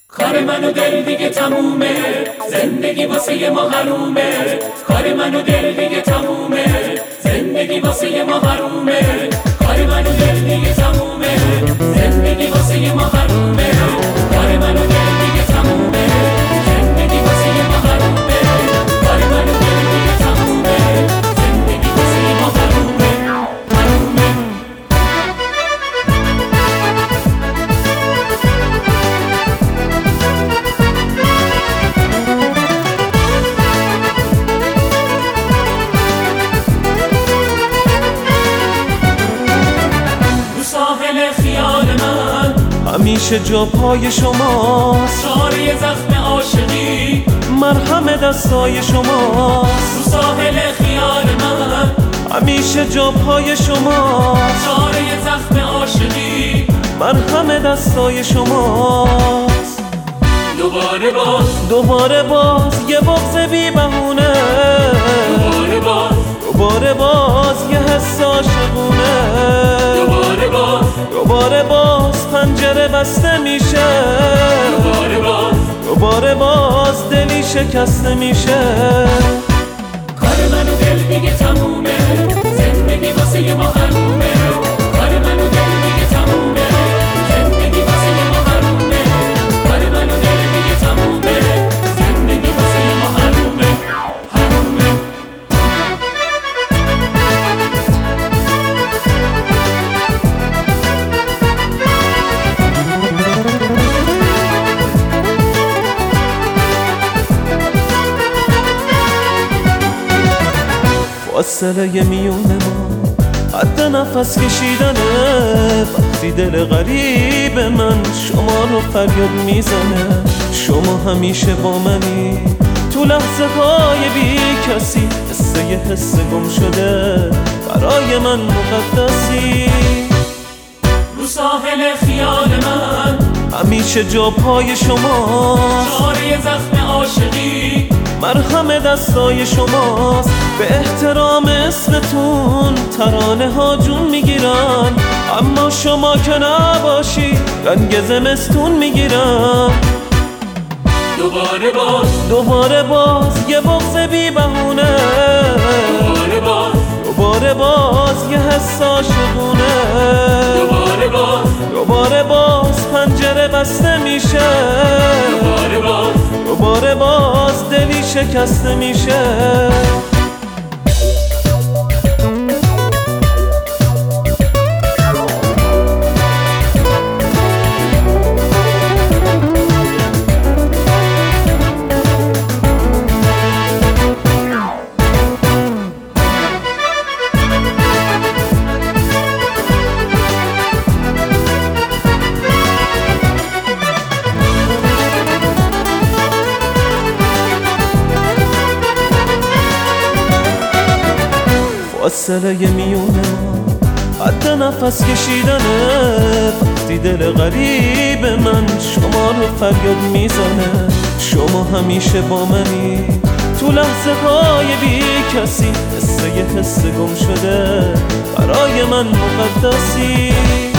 کار من و دل دیگه تمومه، زندگی واسه ما حرومه. کار من و دل دیگه تمومه، زندگی واسه ما حرومه. کار من و دل دیگه تمومه، زندگی واسه ما حرومه. کار من و دل دیگه تمومه، زندگی واسه ما حرومه. کار من و دل دیگه تمومه، زندگی واسه ما حرومه. حرومه. همیشه جا پای شماست، چاره زخم عاشقی مرهم دستای شماست. رو ساحل خیال من همیشه جا پای شماست، چاره زخم عاشقی مرهم دستای شماست. دوباره باز یه بغض بی بهونه، دوباره باز یه حس عاشقونه. دوباره باز پنجره بسته میشه، دوباره باز دلی شکسته میشه. کار من و دل دیگه تمومه، زندگی واسه ما حرومه. کار من و دل دیگه تمومه، زندگی واسه ما حرومه. کار من و دل دیگه تمومه، زندگی واسه ما حرومه. حرومه. فاصله میونه ما حد نفس کشیدنه. وقتی دل غریب من شما رو فریاد میزنه. شما همیشه با منی تو لحظه های بی کسی، مثل یه حس گم شده برای من مقدسی. رو ساحل خیال من همیشه جا پای شماست، چاره زخم عاشقی مرهم دستای شماست. به احترام اسمتون ترانه ها جون میگیرن، اما شما که نباشی رنگ زمستون میگیرن. دوباره باز یه بغض بی بهونه، دوباره باز یه حس عاشقونه. دوباره باز پنجره بسته میشه، دوباره باز دلی شکسته میشه. فاصله میونه ما حد نفس کشیدنه. وقتی دل غریب من شما رو فریاد میزنه. شما همیشه با منی تو لحظه های بی کسی، مثل یه حس گم شده برای من مقدسی.